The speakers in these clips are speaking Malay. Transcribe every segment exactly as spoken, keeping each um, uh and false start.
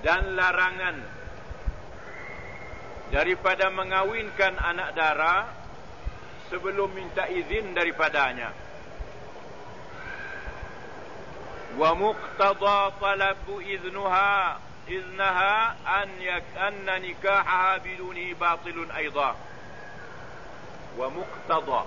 dan larangan daripada mengawinkan anak dara sebelum minta izin daripadanya. Wa muqtada talabu iznuha iznaha an yak anna nikahaha biduni batilun aidha. Wa muqtada,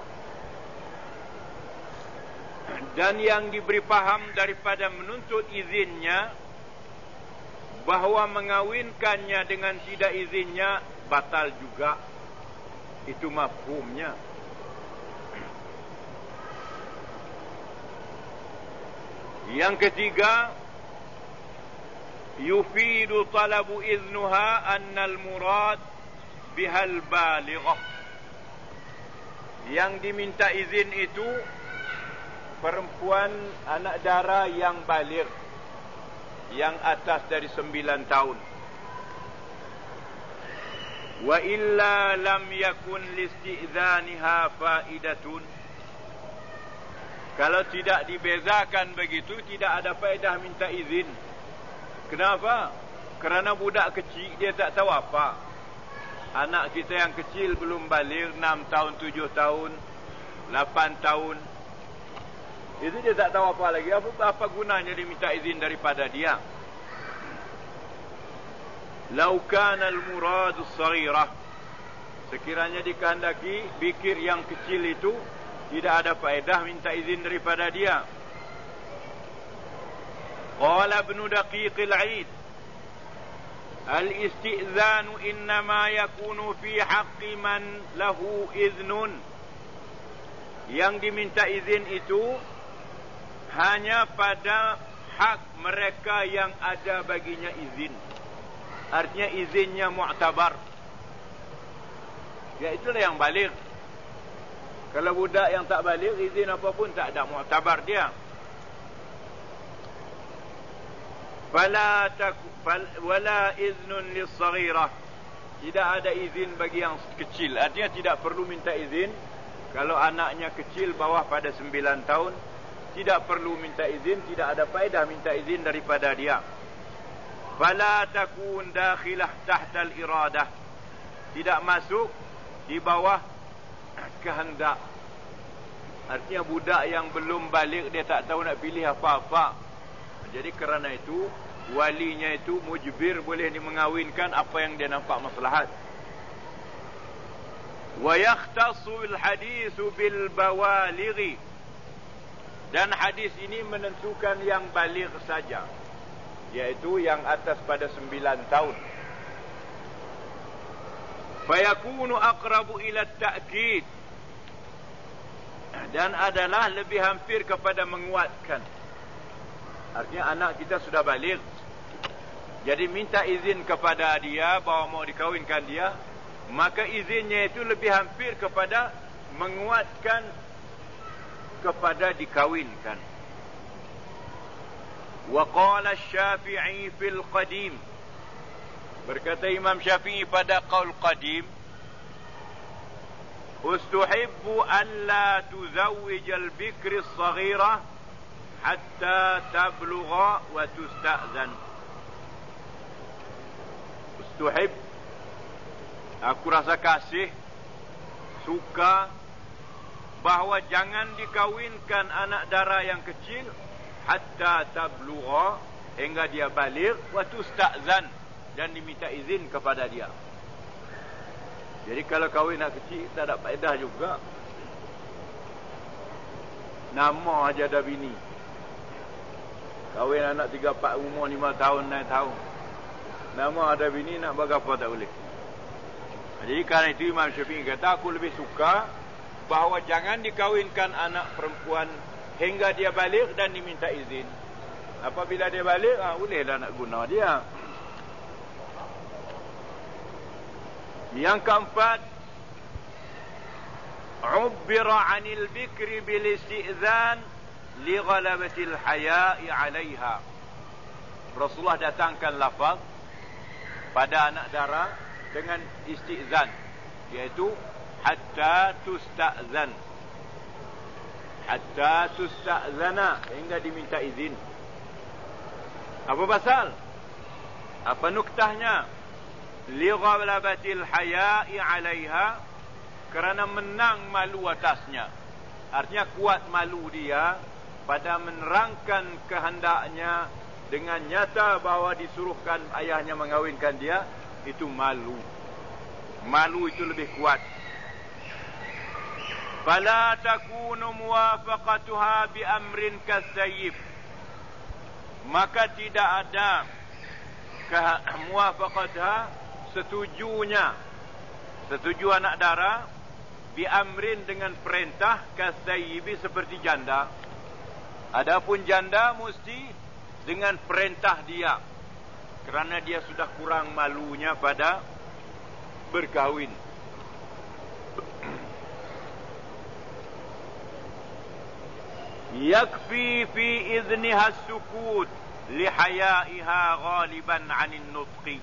dan yang diberi faham daripada menuntut izinnya bahawa mengawinkannya dengan tidak izinnya batal juga. Itu mafhumnya. Yang ketiga, yufidu talabu iznuha annal murad bihal balighah. Yang diminta izin itu perempuan anak dara yang baligh, yang atas dari sembilan tahun. Wa illa lam yakun listi'zaniha faidatun. Kalau tidak dibezakan begitu, tidak ada faedah minta izin. Kenapa? Kerana budak kecil dia tak tahu apa. Anak kita yang kecil belum baligh, enam tahun, tujuh tahun, lapan tahun, itu dia tak tahu apa lagi. Apa, apa gunanya diminta izin daripada dia? Lau kana al-murad as-saghirah, sekiranya dikehendaki bikir yang kecil itu, tidak ada faedah minta izin daripada dia. Qala Ibn Daqiq al-Aid, al-istizanu innama yakunu fi haqqi man lahu iznun. Yang diminta izin itu hanya pada hak mereka yang ada baginya izin. Artinya izinnya mu'tabar, ya itulah yang baligh. Kalau budak yang tak baligh, izin apapun tak ada mu'tabar dia. Fala tak wala iznun lis-saghirah, tidak ada izin bagi yang kecil. Artinya tidak perlu minta izin. Kalau anaknya kecil bawah pada sembilan tahun, tidak perlu minta izin, tidak ada faedah minta izin daripada dia. Fala takun dakhilah tahta al-iradah, tidak masuk di bawah kehendak. Artinya budak yang belum baligh, dia tak tahu nak pilih apa-apa. Jadi kerana itu walinya itu mujbir, boleh dimengawinkan apa yang dia nampak maslahat. Wa yakhtassu al-hadithu bil bawalighi, dan hadis ini menentukan yang baligh saja, yaitu yang atas pada sembilan tahun. Fayakunu aqrabu ila at-ta'kid, dan adalah lebih hampir kepada menguatkan. Artinya anak kita sudah baligh, jadi minta izin kepada dia bahawa mau dikawinkan dia, maka izinnya itu lebih hampir kepada menguatkan kepada dikawinkan. Wa qala Asy-Syafi'i fil qadim, berkata Imam Syafi'i pada qaul qadim, ustuhibbu an la tuzawwij al-bikr as-saghira hatta tablugha wa tusta'zan. Ustuhib, aku rasa kasih, suka bahawa jangan dikawinkan anak dara yang kecil hatta tablugha, hingga dia baligh, wa tusta'zan, dan diminta izin kepada dia. Jadi kalau kahwin anak kecil tak ada faedah juga. Nama aja ada bini. Kahwin anak tiga empat umur lima tahun enam tahun, nama ada bini, nak berapa tak boleh. Jadi kerana itu Imam Syafi'i kata, aku lebih suka bahawa jangan dikawinkan anak perempuan hingga dia baligh dan diminta izin. Apabila dia baligh, ah, bolehlah nak guna dia. Yang keempat, ubbira 'anil bikri bil istizan li ghalabatil haya'i 'alayha. Rasulullah datangkan lafaz pada anak dara dengan istizan, iaitu hatta tusta'zan, hatta tusta'zana, hingga diminta izin. Apa pasal? Apa nuktahnya? Li ghalabatil haya'i 'alaiha, kerana menang malu atasnya. Artinya kuat malu dia pada menerangkan kehendaknya dengan nyata bahawa disuruhkan ayahnya mengawinkan dia, itu malu. Malu itu lebih kuat. Fala takunu muwafaqatuha bi amrin kasayyib, maka tidak ada muwafaqatha, setujunya, setuju anak dara, bi amrin dengan perintah, kasayyibi seperti janda. Adapun janda mesti dengan perintah dia, kerana dia sudah kurang malunya pada berkahwin. Yakfi fi idniha as-sukut lihaya'iha ghaliban 'anil nutqi.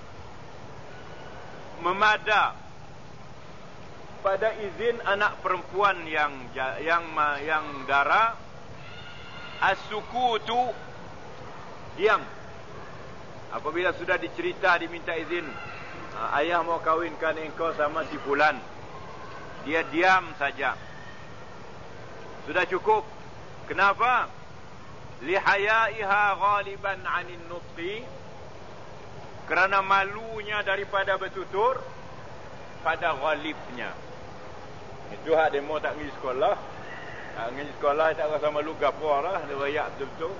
Memada pada izin anak perempuan yang yang yang dara, as-sukutu, diam. Apabila sudah dicerita, diminta izin, ayah mau kawinkan engkau sama si fulan, dia diam saja, sudah cukup. Kenapa? Lihaya'iha ghaliban 'anil nutqi, kerana malunya daripada bertutur pada ghalibnya. Itu hak demo tak pergi sekolah. Tak pergi sekolah tak rasa malu gapo lah, dia rayak betul-betul.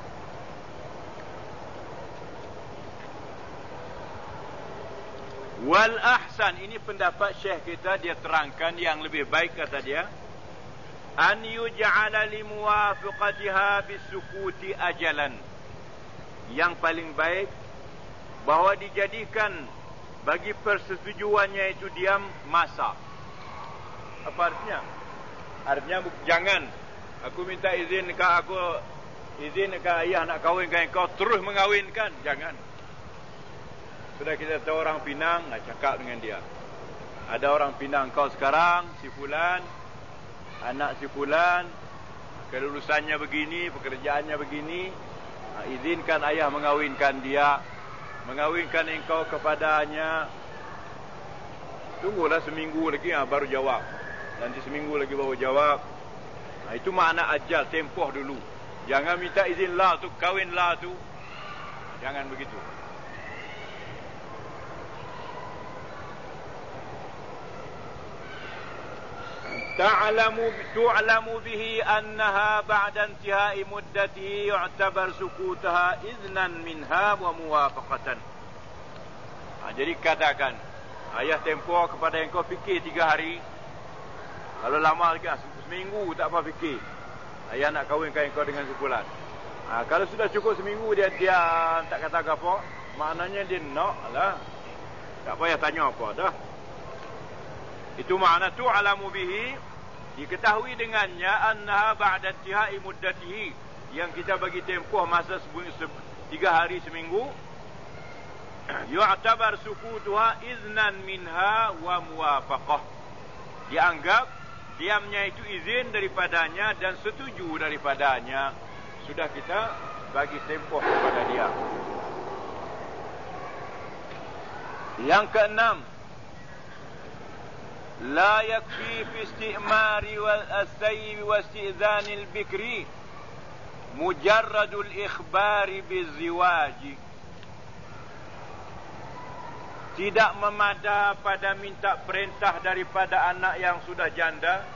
Wal ahsan, ini pendapat syekh kita, dia terangkan yang lebih baik, kata dia, an yuj'ala li muwafaqatiha bisukuti ajalan. Yang paling baik bahawa dijadikan bagi persetujuannya itu diam masa. Apa artinya? Artinya jangan aku minta izin ke aku, izin ke ayah nak kahwinkan kau, terus mengawinkan, jangan. Sudah kita tahu orang Pinang, nak cakap dengan dia. Ada orang Pinang kau sekarang, si fulan, anak si fulan, kelulusannya begini, pekerjaannya begini, izinkan ayah mengawinkan dia, mengawinkan engkau kepadanya. Tunggulah seminggu lagi, ha, baru jawab. Nanti seminggu lagi baru jawab. Ha, itu makna ajal, tempoh dulu. Jangan minta izin lah tu, kawin lah tu. Jangan begitu. Ta'lamu tu'lamu bihi annaha ba'da intihai muddatihi yu'tabar sukutuha iznan minha wa muwafaqatan. Ha, jadi katakan, ayah tempoh kepada engkau fikir tiga hari. Kalau lama lagi, seminggu tak apa fikir. Ayah nak kahwinkan engkau dengan sebulan. Ha, kalau sudah cukup seminggu dia diam, tak kata apa, maknanya dia nak lah. Tak payah tanya apa dah. Itu makna tu'lamu bihi, diketahui dengannya, annaha ba'da intihai muddatihi, yang kita bagi tempoh masa tiga hari seminggu, yu'tabar sukutuha iznan minha wa muwafaqah, dianggap diamnya itu izin daripadanya dan setuju daripadanya. Sudah kita bagi tempoh kepada dia. Yang keenam, la yakfi fi istimari wal as-sayyib wa istizanil bikri mujarradul ikhbari biziwaji. Tidak memada pada minta perintah daripada anak yang sudah janda,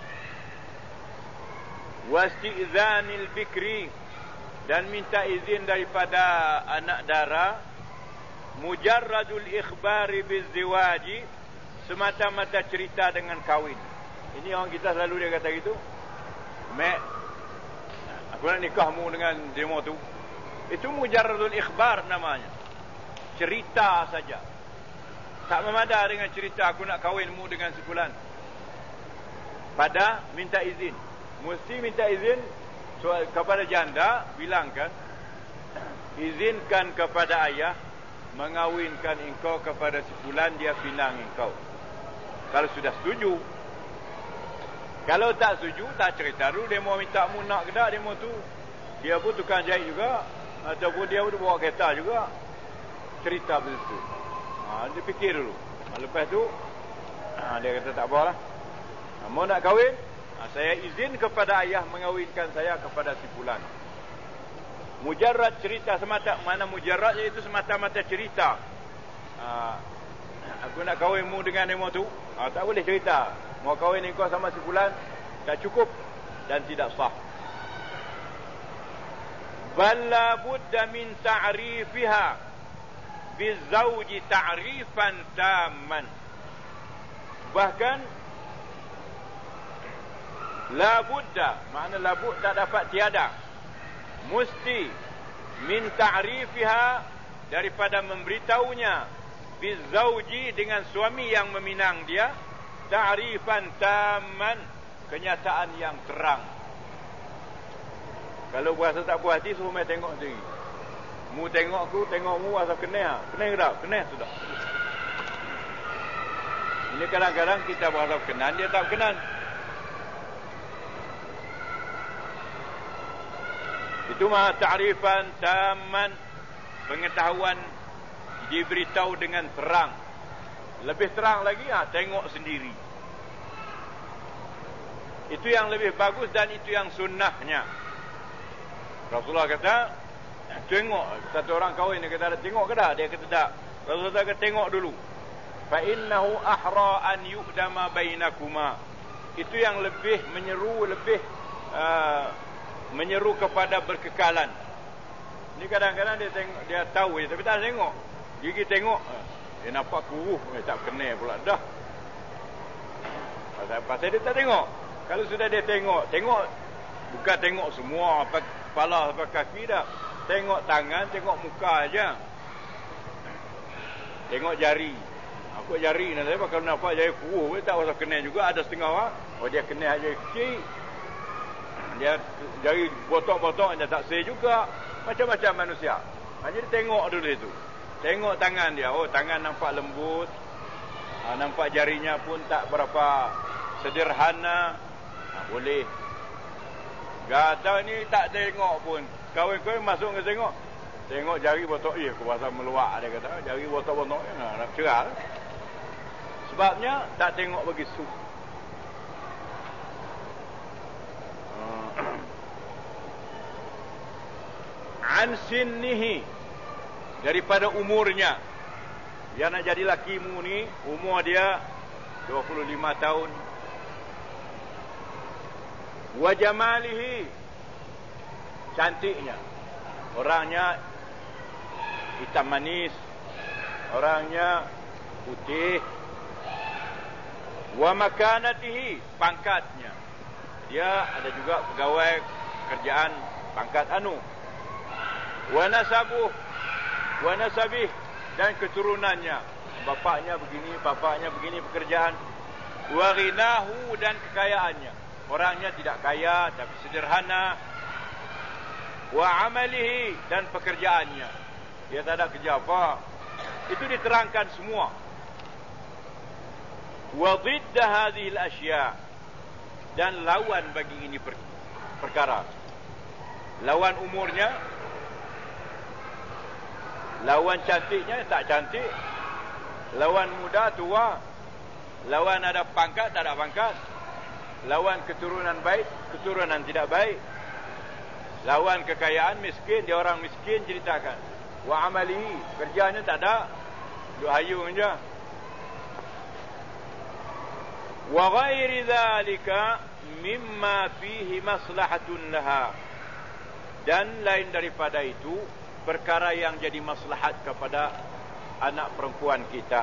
wa istizanil bikri, dan minta izin daripada anak dara, mujarradul ikhbari biziwaji, semata-mata cerita dengan kahwin. Ini orang kita selalu dia kata gitu, Mek, aku nak nikahmu dengan demo tu. Itu mujarradul ikhbar namanya, cerita saja. Tak memada dengan cerita aku nak kahwinmu dengan sebulan. Pada minta izin, mesti minta izin. So, kepada janda bilangkan, izinkan kepada ayah mengawinkan engkau kepada sebulan, dia pinang engkau. Kalau sudah setuju. Kalau tak setuju, tak cerita dulu dia mau minta mu nak ke tak, dia mau tu. Dia pun tukang jahit juga, ataupun dia pun bawa kereta juga. cerita begitu. Ha, dia fikir dulu. Ha, lepas tu ha, dia kata tak apalah. Ha, mau nak kahwin, ha, saya izin kepada ayah mengawinkan saya kepada si fulan. Mujarrad cerita semata, mana mujarrad iaitu semata-mata cerita. Ha, aku nak kahwinmu dengan demo tu. Ha, tak boleh cerita. Mau kahwin engkau sama si fulan, tak cukup dan tidak sah. Bal la budda min ta'rifiha bizawji ta'rifan tamman. Bahkan la budda, makna la budda tak dapat tiada, mesti min ta'rifiha, daripada memberitahunya, bizawji, dengan suami yang meminang dia, ta'rifan tamman, kenyataan yang terang. Kalau berasa tak puas hati, suruh mai tengok sendiri. Mu tengok aku, tengok mu, asal kena. Kena ke tak? Kena sudah. Ini kadang-kadang kita berasa berkenan, dia tak berkenan. Itu mah ta'rifan tamman, pengetahuan diberitahu dengan terang. Lebih terang lagi, ha, tengok sendiri. Itu yang lebih bagus dan itu yang sunnahnya. Rasulullah kata, tengok. Satu orang kahwin, dia kata, tengok ke dah? Dia kata tak. Rasulullah kata, tengok dulu. Fa innahu ahra an yu'dama bainakuma. Itu yang lebih menyeru, lebih uh, menyeru kepada berkekalan. Ini kadang-kadang dia tengok, dia tahu je, tapi tak tengok. Gigi tengok, dia nampak kuruh, eh, tak kena pula dah. Pasal, pasal dia tak tengok. Kalau sudah dia tengok, tengok bukan tengok semua, apa kepala sampai kaki dah. Tengok tangan, tengok muka aja. Tengok jari. Aku jari nanti kalau nampak jari kuruh, tak usah kena juga. Ada setengah orang, oh dia kena jari kecil. Dia jari botok-botok, dia tak say juga. Macam-macam manusia. Ha, jadi tengok dulu itu. Tengok tangan dia. Oh, tangan nampak lembut. Ha, nampak jarinya pun tak berapa sederhana. Ha, boleh. Gata ni tak tengok pun. Kawan-kawan masuk ke tengok. Tengok jari botok. Eh, aku rasa meluak, dia kata. Jari botok-botok. Nah, nak cerah. Sebabnya tak tengok begitu. An sinnihi, daripada umurnya. Dia nak jadi lakimu ni, umur dia dua puluh lima tahun. Wa jamalihi, cantiknya. Orangnya hitam manis, orangnya putih. Wa makanatihi, pangkatnya. Dia ada juga pegawai kerjaan pangkat anu. Wa nasabuh, wa nasabih, dan keturunannya. Bapaknya begini, bapaknya begini pekerjaan. Wa ghinahu, dan kekayaannya. Orangnya tidak kaya tapi sederhana. Wa amalihi, dan pekerjaannya. Dia tak ada kerja apa. Itu diterangkan semua. Wa dhidda hadhihi al-ashya', dan lawan bagi ini per perkara. Lawan umurnya, lawan cantiknya, tak cantik. Lawan muda, tua. Lawan ada pangkat, tak ada pangkat. Lawan keturunan baik, keturunan tidak baik. Lawan kekayaan, miskin, dia orang miskin, ceritakan. Wa amalihi, kerjanya tak ada, duk hayung saja. Wa ghairi dhalika mimma fihi maslahatun laha, dan lain daripada itu perkara yang jadi maslahat kepada anak perempuan kita.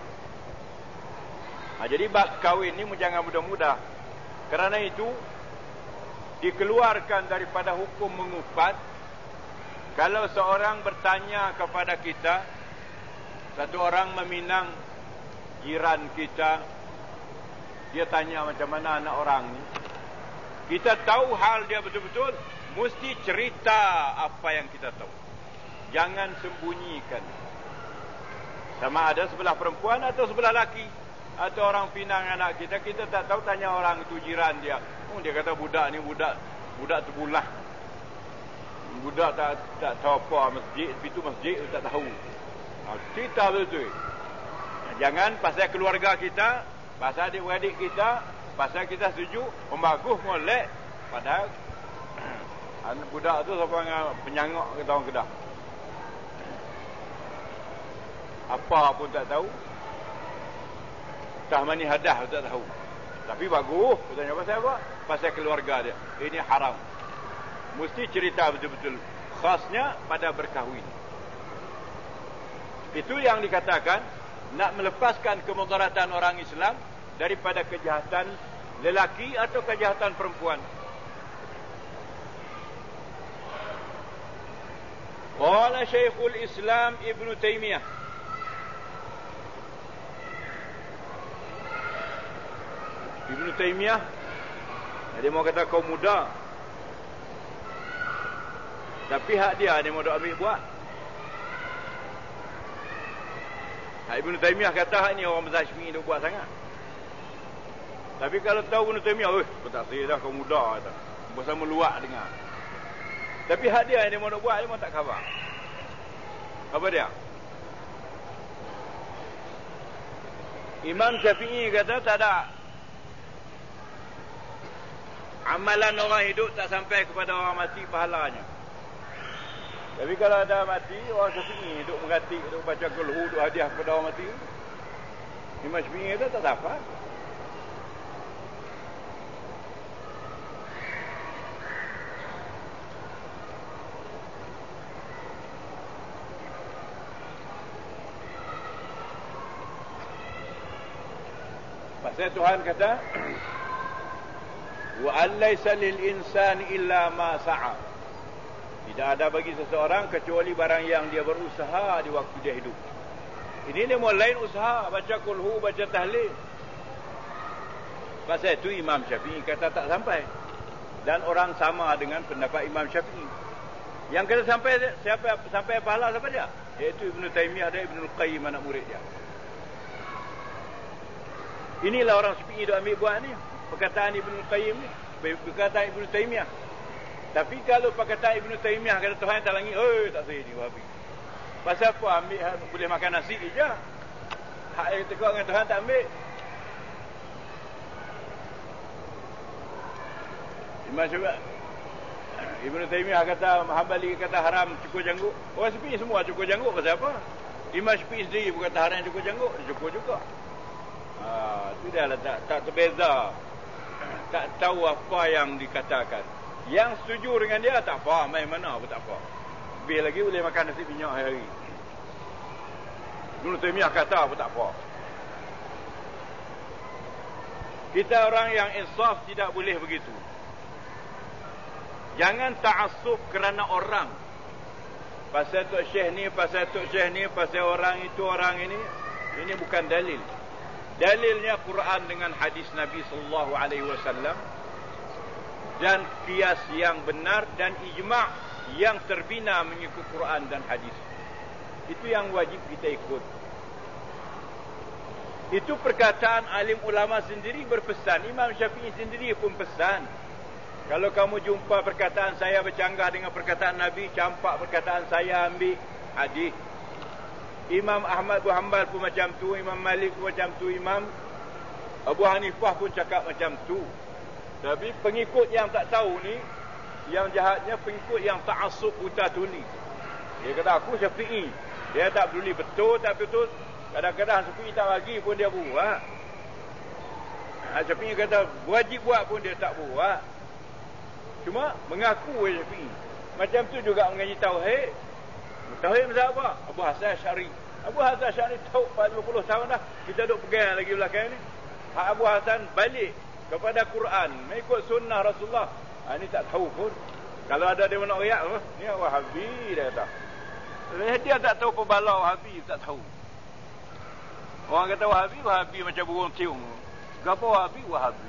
Ha, jadi bab kahwin ni jangan mudah-mudah. Kerana itu dikeluarkan daripada hukum mengufat. Kalau seorang bertanya kepada kita, satu orang meminang jiran kita, dia tanya macam mana anak orang ni, kita tahu hal dia betul-betul, mesti cerita apa yang kita tahu. Jangan sembunyikan. Sama ada sebelah perempuan atau sebelah laki. Atau orang pinang anak kita, kita tak tahu, tanya orang itu jiran dia. Oh, dia kata budak ni budak budak terbulah. Budak tak tak tahu apa masjid, pintu masjid tak tahu. Kita betul. Jangan pasal keluarga kita, pasal adik-beradik kita, pasal kita setuju, membagus molek. Padahal anak budak tu siapa yang penyangak ke orang Kedah. Apa pun tak tahu. Tahmani hadah pun tak tahu. Tapi bagus. Bertanya pasal apa? Pasal keluarga dia. Ini haram. Mesti cerita betul-betul. Khasnya pada berkahwin. Itu yang dikatakan nak melepaskan kemudaratan orang Islam daripada kejahatan lelaki atau kejahatan perempuan. Qala Syekhul Islam Ibn Taymiyah, Ibn Taymiyah dia mau kata kaum muda, tapi hak dia dia mau dok ambil buat. Hak Ibn Taymiyah kata hak ni orang mazhab Syafi'i dok buat sangat. Tapi kalau tahu Ibn Taymiyah, eh tak saya dah kaum muda kata. Bersama luak dengar. Tapi hak dia yang dia mau nak buat, dia mau tak khabar. Apa dia? Imam Syafi'i kata tak ada amalan orang hidup tak sampai kepada orang mati pahalanya. Tapi kalau ada mati, orang Syafi'i duk mengatik, duk baca kulhu, duk hadiah kepada orang mati. Imam Syafi'i kata tak dapat. Pasal Tuhan kata, wa allaysa lil insani illa ma sa'a. Tidak ada bagi seseorang kecuali barang yang dia berusaha di waktu dia hidup. Ini dia mulai usaha, baca kulhu, baca tahlil. Pasal itu Imam Syafi'i kata tak sampai. Dan orang sama dengan pendapat Imam Syafi'i. Yang kata sampai siapa sampai pahala siapa dia? Iaitu Ibn Taymiyah dan Ibn Al-Qayyim, anak murid dia. Inilah orang Syafi'i duk ambil buat ni. Perkataan Ibn Al-Qayyim ni, perkataan Ibn Taymiyah. Tapi kalau perkataan Ibn Taymiyah kata Tuhan tak langit, eh tak saya ni Wahabi. Pasal apa ambil boleh makan nasi je. Hak yang tekuk dengan Tuhan tak ambil. Imam Syafi'i, Ibn Taymiyah kata, Hambali kata haram cukur janggut. Orang Syafi'i semua cukur janggut pasal apa? Imam Syafi'i sendiri pun kata haram cukur janggut, dia cukur juga. Ah, tu dah lah, tak, tak terbeza. Tak tahu apa yang dikatakan. Yang setuju dengan dia tak apa, main mana pun tak apa. Lebih lagi boleh makan nasi minyak hari-hari. Ibn Taymiyah kata pun tak apa. Kita orang yang insaf tidak boleh begitu. Jangan ta'assub kerana orang. Pasal Tok Syekh ni, pasal Tok Syekh ni, pasal orang itu, orang ini. Ini bukan dalil. Dalilnya Quran dengan hadis Nabi sallallahu alaihi wasallam dan qiyas yang benar dan ijma' yang terbina mengikut Quran dan hadis. Itu yang wajib kita ikut. Itu perkataan alim ulama sendiri berpesan. Imam Syafi'i sendiri pun pesan. Kalau kamu jumpa perkataan saya bercanggah dengan perkataan Nabi, campak perkataan saya, ambil hadis. Imam Ahmad bin Hanbal pun macam tu, Imam Malik pun macam tu, Imam Abu Hanifah pun cakap macam tu. Tapi pengikut yang tak tahu ni, yang jahatnya pengikut yang ta'assub buta tuli. Dia kata aku Syafi'i, dia tak peduli betul tak betul. Kadang-kadang Syafi'i tak bagi pun dia buat. Syafi'i kata wajib buat pun dia tak buat. Cuma mengaku Syafi'i. Macam tu juga mengaji tauhid. Tauhid mazhab apa? Abu Hasan Asy'ari. Abu Hasan Asy'ari tahu lima puluh tahun dah kita duk pegang lagi belakang ni. Hak Abu Hasan balik kepada Quran, mengikut sunnah Rasulullah. Ha, ini tak tahu pun. Kalau ada dia nak riak, oh, ni Wahabi dia kata. Dia tak tahu pebala Wahabi, tak tahu. Orang kata Wahabi, Wahabi macam burung tiung. Gapo Wahabi? Wahabi.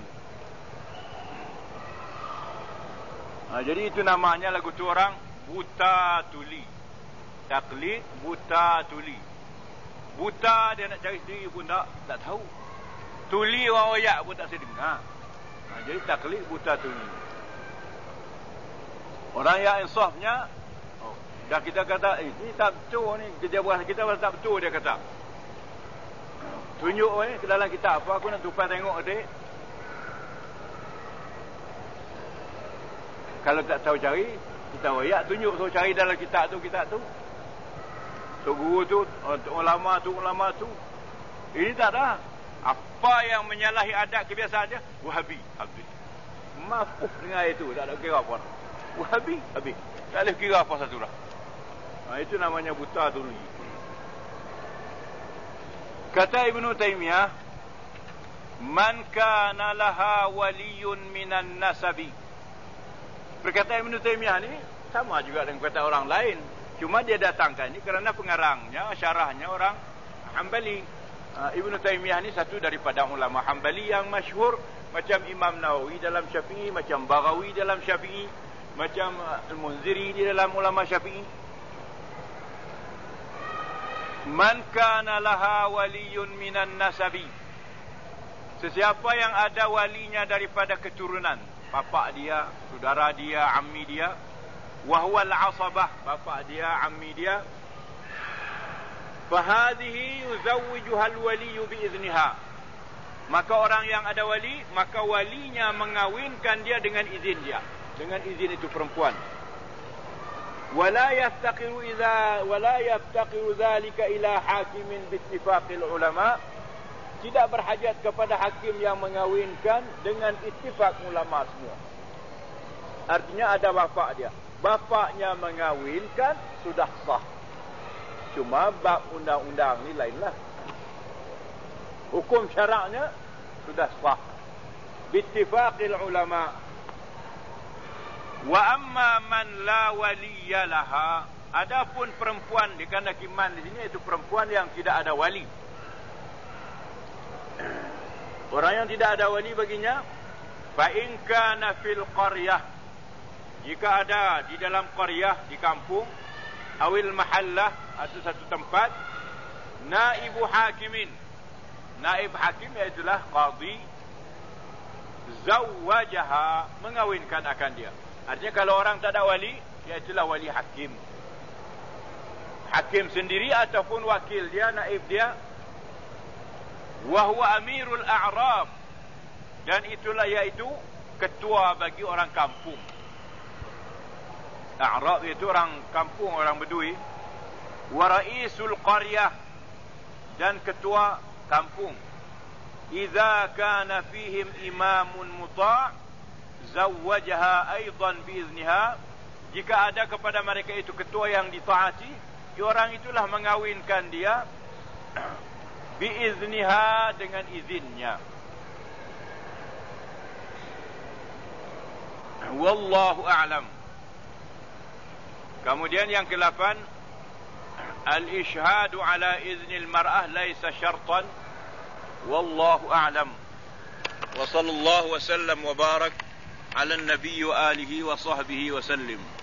Ha, jadi itu namanya lagu tu orang buta tuli. Taklid buta tuli. Buta dia nak cari sendiri pun tak tak tahu. Tuli orang oyak pun tak sedengar. Ha, jadi taklid buta tuli. Orang yang insafnya, oh, Dah kita kata, eh, ni tak betul ni, kerja buah kita tak betul, dia kata. Tunjuk ni ke dalam kitab apa, aku nak tupai tengok adik. Kalau tak tahu cari, kita wayak tunjuk, so cari dalam kitab tu, kitab tu. Tok guru tu, tok ulama tu, ulama tu. Ini tak ada. Apa yang menyalahi adat kebiasaan dia, Wahabi, habis. Mafuh dengan itu, tak ada kira apa. Wahabi, habis. Tak ada kira apa satu dah. Ha, itu namanya buta dulu. Kata Ibnu Taimiyah, man kana laha waliyun minan nasabi. Perkataan Ibnu Taimiyah ni sama juga dengan kata orang lain. Cuma dia datangkan ini kerana pengarangnya, syarahnya orang Hambali. Uh, Ibnu Taimiyah ni satu daripada ulama Hambali yang masyhur, macam Imam Nawawi dalam Syafi'i, macam Baghawi dalam Syafi'i, macam uh, Al-Munziri di dalam ulama Syafi'i. Man kana laha waliyun minan nasabi. Sesiapa yang ada walinya daripada keturunan, bapa dia, saudara dia, ammi dia, wa huwa al-asabah, bapa dia, ammi dia, fa hadhihi yuzawwijuha al-waliy biizniha. Maka orang yang ada wali, maka walinya mengawinkan dia dengan izin dia, dengan izin itu perempuan. Wala yaftaqiru idza wala yaftaqiru dhalika ila hakimin biittifaqil ulama. Tidak berhajat kepada hakim yang mengawinkan dengan ittifaq ulama semua. Artinya ada bapa dia, bapaknya mengawinkan sudah sah. Cuma bab undang-undang ni lainlah. Hukum syaraknya sudah sah biittifaqil ulama. Wa amma man la waliya laha, adapun perempuan dikandaki man di sini itu perempuan yang tidak ada wali. Orang yang tidak ada wali baginya, fa in kana fil qaryah, jika ada di dalam qaryah, di kampung, awil mahallah, atau satu tempat, naibu hakimin, naib hakim iaitulah qadhi, zawwajaha, mengawinkan akan dia. Artinya kalau orang tak ada wali, iaitulah wali hakim. Hakim sendiri ataupun wakil dia, naib dia. Wa huwa amirul a'rab, dan itulah iaitu ketua bagi orang kampung. A'rab itu orang kampung, orang Bedui. Wa raisul qaryah, dan ketua kampung. Idza kana fihim imamun muta' zawwajaha aidan biizniha. Jika ada kepada mereka itu ketua yang ditaati, orang itulah mengawinkan dia biizniha, dengan izinnya. Wallahu a'lam. Kemudian yang ke-delapan, al-ishhadu ala iznil mar'ah laisa syartan. Wallahu a'lam. Wa sallallahu wa sallam wa barak ala an-nabiy wa alihi wa sahbihi wa sallim.